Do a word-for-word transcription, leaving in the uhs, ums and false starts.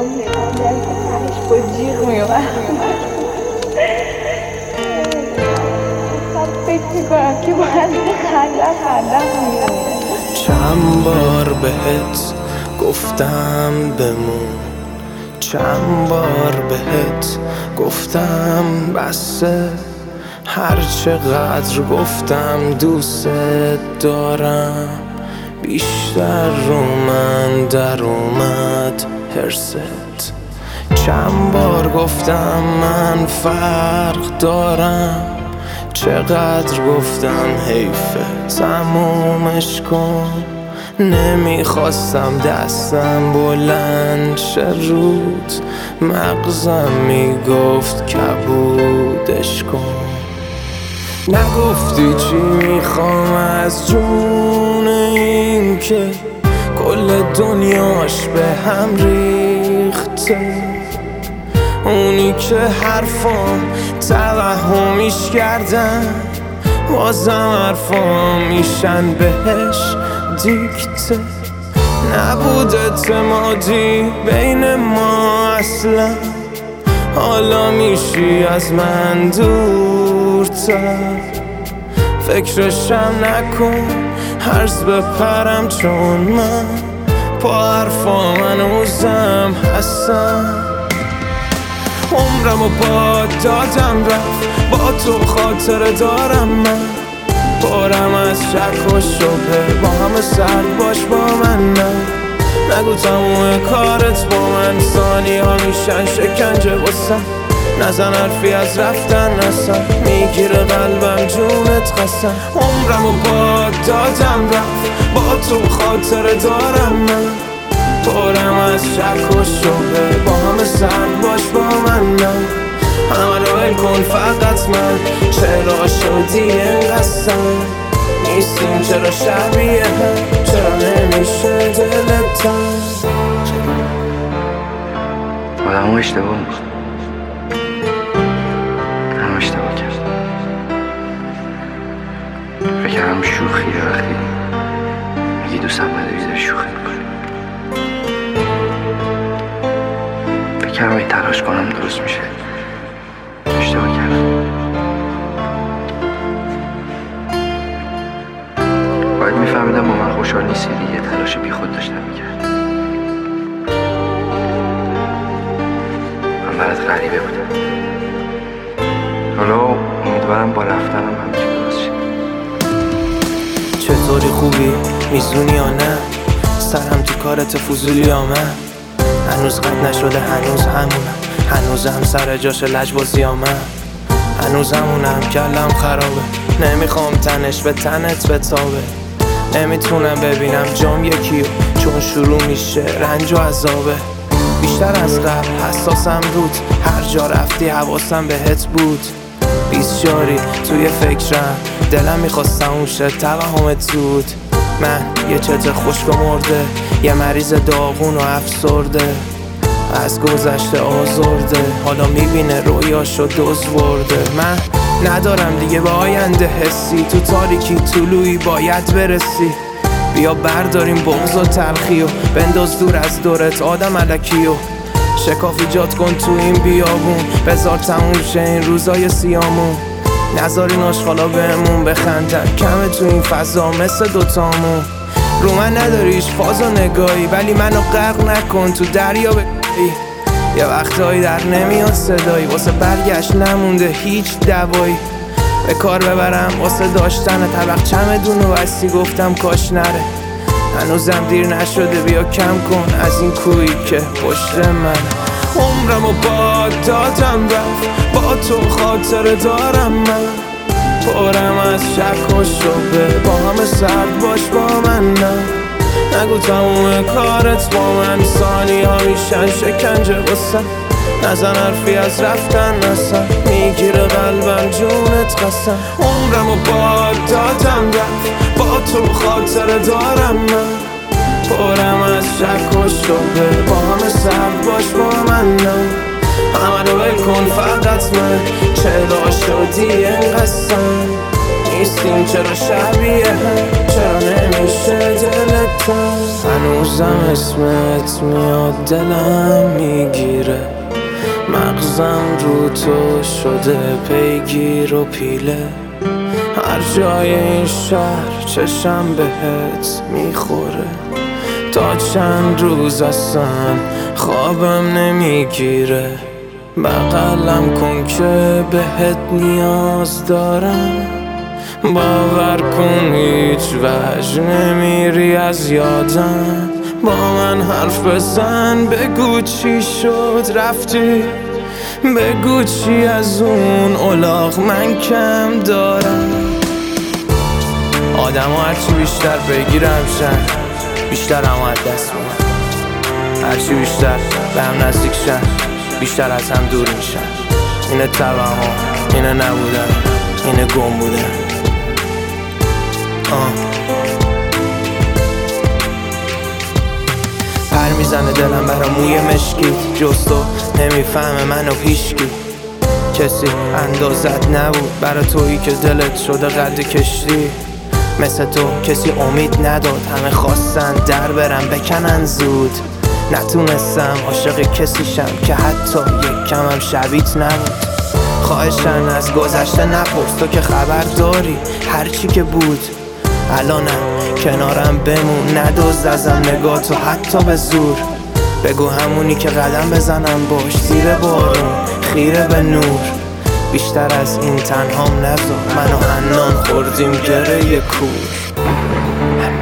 تهش با جیغ میومد. فکر میکنم که باید خندم خندم میومد. چند بار بهت گفتم بمون، چند بار بهت گفتم بسه، هر چقدر گفتم دوست دارم بیشتر رو من در اومد هرست. چند بار گفتم من فرق دارم، چقدر گفتم حیفه تمومش کن. نمیخواستم دستم بلند شه رود، مغزم میگفت کبودش کن. نگفتی چی میخوام از جون این که کل دنیاش به هم ریخته، اونی که حرفام توهمیش کردن بازم حرفام میشن بهش دیکته. نبود اعتمادی بین ما اصلا، حالا میشی از من دورتر. فکرشم نکن هرز بپرم، چون من با حرفام هنوزم هستم. عمرمو با دادم رفت، با تو خاطره دارم من. بارم از شک و شبه، با همه سرد باش با من. نه نگو تموم کارت با من، ثانی ها میشن شکنجه بسن. نزن حرفی از رفتن نسن، میگیره قلبم جونت قسم. عمرمو با دادم رفت، با تو خاطره دارم من. بارم از شک و شبه، با همه سرد باش با من. نه همه رو ول کن فقط من، چرا شدی اینقدر نیستیم؟ چرا شبیه هم؟ چرا نمیشه دلت تنگ؟ آدم ها اشتباه میکن، هم اشتباه کرد. فکرم شوخیه وقتی میگی دوستم نداری شوخی میکنی. فکرم ای تلاش کنم درست میشه، اشتباه کردم. باید میفهمیدم با من خوشحال نیستی دیگه، تلاش بی خود داشتم میکرد. من برات غریبه بودم، حالا امیدوارم با رفتنم همچین درست شه. چطوری خوبی؟ میزونی یا نه؟ سرم تو کارت فضولی یا من؟ هنوز قد نشده هنوز همونم، هنوزم سر جاش لجبازی یا من؟ هنوز همونم کلم خرابه، نمیخوام تنش به تنت بتابه. نمیتونم ببینم جام یکیو، چون شروع میشه رنج و عذابه. بیشتر از قبل حساسم رود، هر جا رفتی حواسم بهت بود. بیسیاری توی فکرم، دلم میخواست تموم شه توهمت زود. من یه چت خشک و مرده، یه مریض داغون و افسرده، از گذشته آزرده، حالا میبینه رویاشو دوز برده. من ندارم دیگه به آینده حسی، تو تاریکی طلوعی باید برسی. بیا برداریم بغض و تلخی و بنداز دور از دورت آدم الکی و شکاف ایجاد کن تو این بیابون. بذار تموم شه این روزای سیامون، نذار این آشغالا بهمون بخندن. کمه تو این فضا مثل دوتامون. رو من نداریش فاز و نگاهی، ولی منو غرق نکن تو دریا بگی. یه وقتایی در نمیاد صدایی، واسه برگشت نمونده هیچ دوایی. به کار ببرم واسه داشتن طبق چمدون و بستی، گفتم کاش نره. هنوزم دیر نشده، بیا کم کن از این کویی که پشت من. عمرمو با دادم رفت، با تو خاطره دارم من. پرم از شک و شبه، با همه سرد باش با من. نه نگو تموم کارت با من، ثانی ها میشن شکنجه بسن. نزن حرفی از رفتن نسن، میگیره قلبم جونت قسم. عمرمو با دادم رفت، با تو خاطره دارم من. پرم از شک و شبه، با همه سرد باش با من. نه همه رو ول کن فقط من، چرا شدی اینقدر نیستیم؟ چرا شبیه هم؟ چرا نمیشه دلت یادتم، هنوزم اسمت میاد دلم میگیره، مغزم رو تو شده پیگیر و پیله، هر جای این شهر چشم بهت میخوره، تا چند روز اصلا خوابم نمیگیره، بغلم کن که بهت نیاز دارم، باور کن هیچ وجه نمیری از یادم، با من حرف بزن بگو چی شد رفتی، بگو چی از اون الاغ من کم دارم. آدم ها هرچی بیشتر بگیرم شن بیشتر هم از دست میدن، هرچی بیشتر به هم نزدیک شن بیشتر از هم دور میشن. اینه توهم، اینه نبودن، اینه گم بودن. آه. پر میزنه دلم برا موی مشکیت، جز تو نمیفهمه منو هیچکی، کسی اندازت نبود برا تویی که دلت شده قد کشتی، مثل تو کسی امید نداد، همه خواستن در برن بکنن زود، نتونستم عاشق کسی شم که حتی یک کمم شبیت نبود. خواهشن از گذشته نپرس، تو که خبر داری هرچی که بود، الانم کنارم بمون، ندزد ازم نگاه تو حتی به زور، بگو همونی که قدم بزنم باش زیر بارون خیره به نور، بیشتر از این تنهام نذار، من و حنان خوردیم گره کور.